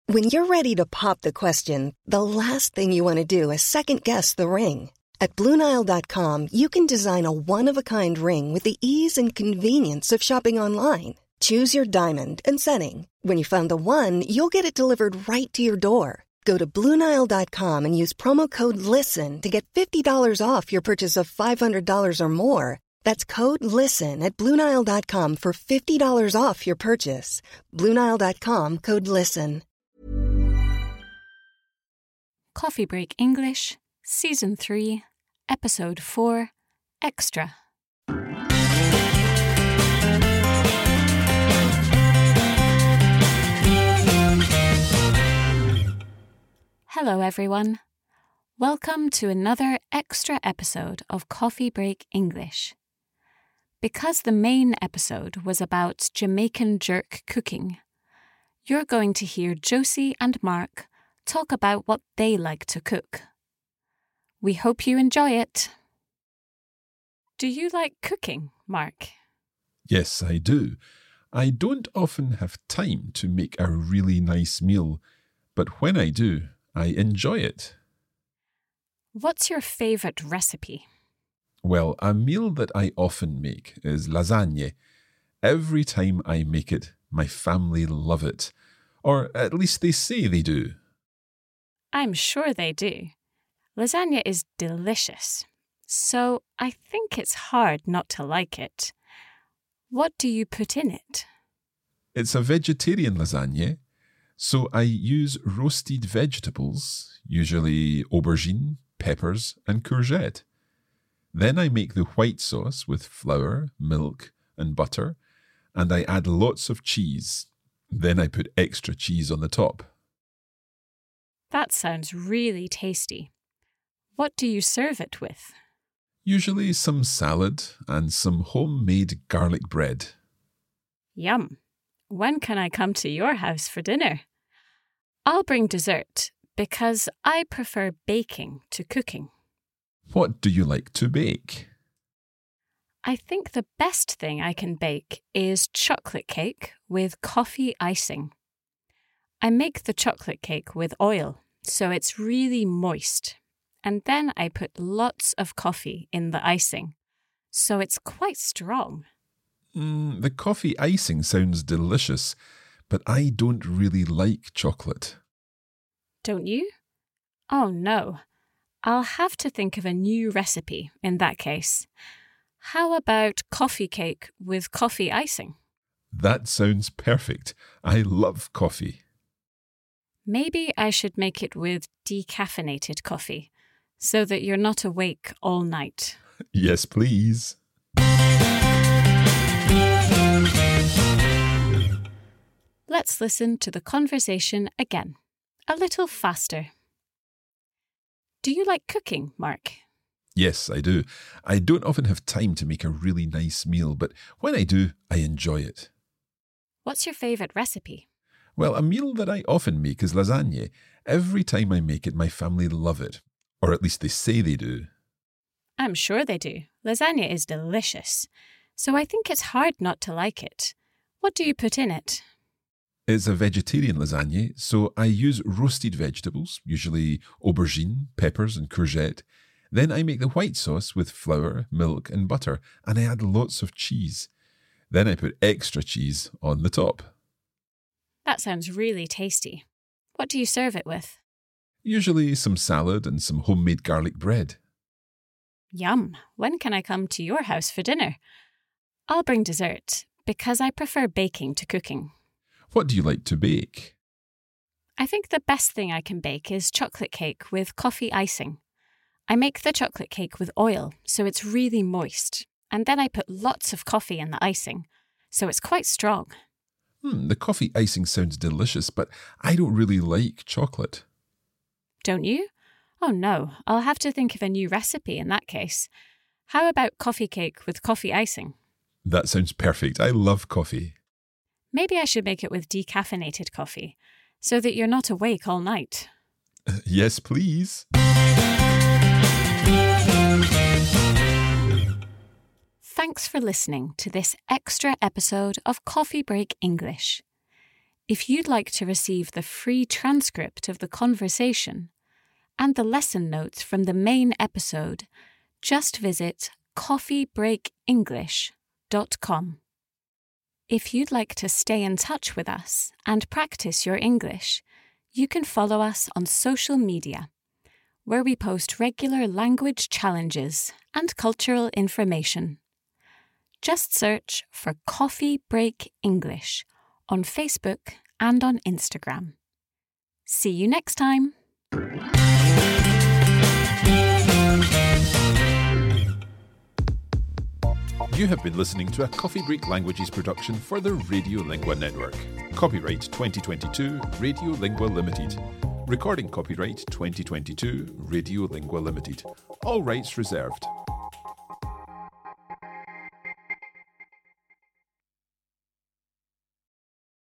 When you're ready to pop the question, the last thing you want to do is second-guess the ring. At BlueNile.com, you can design a one-of-a-kind ring with the ease and convenience of shopping online. Choose your diamond and setting. When you find the one, you'll get it delivered right to your door. Go to BlueNile.com and use promo code LISTEN to get $50 off your purchase of $500 or more. That's code LISTEN at BlueNile.com for $50 off your purchase. BlueNile.com, code LISTEN. Coffee Break English, Season 3, Episode 4, Extra. Hello everyone. Welcome to another extra episode of Coffee Break English. Because the main episode was about Jamaican jerk cooking, you're going to hear Josie and Mark talk about what they like to cook. We hope you enjoy it. Do you like cooking, Mark? Yes, I do. I don't often have time to make a really nice meal, but when I do, I enjoy it. What's your favourite recipe? Well, a meal that I often make is lasagna. Every time I make it, my family love it. Or at least they say they do. I'm sure they do. Lasagna is delicious, so I think it's hard not to like it. What do you put in it? It's a vegetarian lasagna, so I use roasted vegetables, usually aubergine, peppers, and courgette. Then I make the white sauce with flour, milk, and butter, and I add lots of cheese. Then I put extra cheese on the top. That sounds really tasty. What do you serve it with? Usually some salad and some homemade garlic bread. Yum! When can I come to your house for dinner? I'll bring dessert because I prefer baking to cooking. What do you like to bake? I think the best thing I can bake is chocolate cake with coffee icing. I make the chocolate cake with oil, so it's really moist. And then I put lots of coffee in the icing, so it's quite strong. The coffee icing sounds delicious, but I don't really like chocolate. Don't you? Oh no. I'll have to think of a new recipe in that case. How about coffee cake with coffee icing? That sounds perfect. I love coffee. Maybe I should make it with decaffeinated coffee, so that you're not awake all night. Yes, please. Let's listen to the conversation again, a little faster. Do you like cooking, Mark? Yes, I do. I don't often have time to make a really nice meal, but when I do, I enjoy it. What's your favourite recipe? Well, a meal that I often make is lasagna. Every time I make it, my family love it. Or at least they say they do. I'm sure they do. Lasagna is delicious, so I think it's hard not to like it. What do you put in it? It's a vegetarian lasagna, so I use roasted vegetables, usually aubergine, peppers, and courgette. Then I make the white sauce with flour, milk, and butter, and I add lots of cheese. Then I put extra cheese on the top. That sounds really tasty. What do you serve it with? Usually some salad and some homemade garlic bread. Yum! When can I come to your house for dinner? I'll bring dessert, because I prefer baking to cooking. What do you like to bake? I think the best thing I can bake is chocolate cake with coffee icing. I make the chocolate cake with oil, so it's really moist, and then I put lots of coffee in the icing, so it's quite strong. The coffee icing sounds delicious, but I don't really like chocolate. Don't you? Oh no, I'll have to think of a new recipe in that case. How about coffee cake with coffee icing? That sounds perfect. I love coffee. Maybe I should make it with decaffeinated coffee, so that you're not awake all night. Yes, please. Thanks for listening to this extra episode of Coffee Break English. If you'd like to receive the free transcript of the conversation and the lesson notes from the main episode, just visit coffeebreakenglish.com. If you'd like to stay in touch with us and practice your English, you can follow us on social media, where we post regular language challenges and cultural information. Just search for Coffee Break English on Facebook and on Instagram. See you next time! You have been listening to a Coffee Break Languages production for the Radiolingua Network. Copyright 2022 Radiolingua Limited. Recording copyright 2022 Radiolingua Limited. All rights reserved.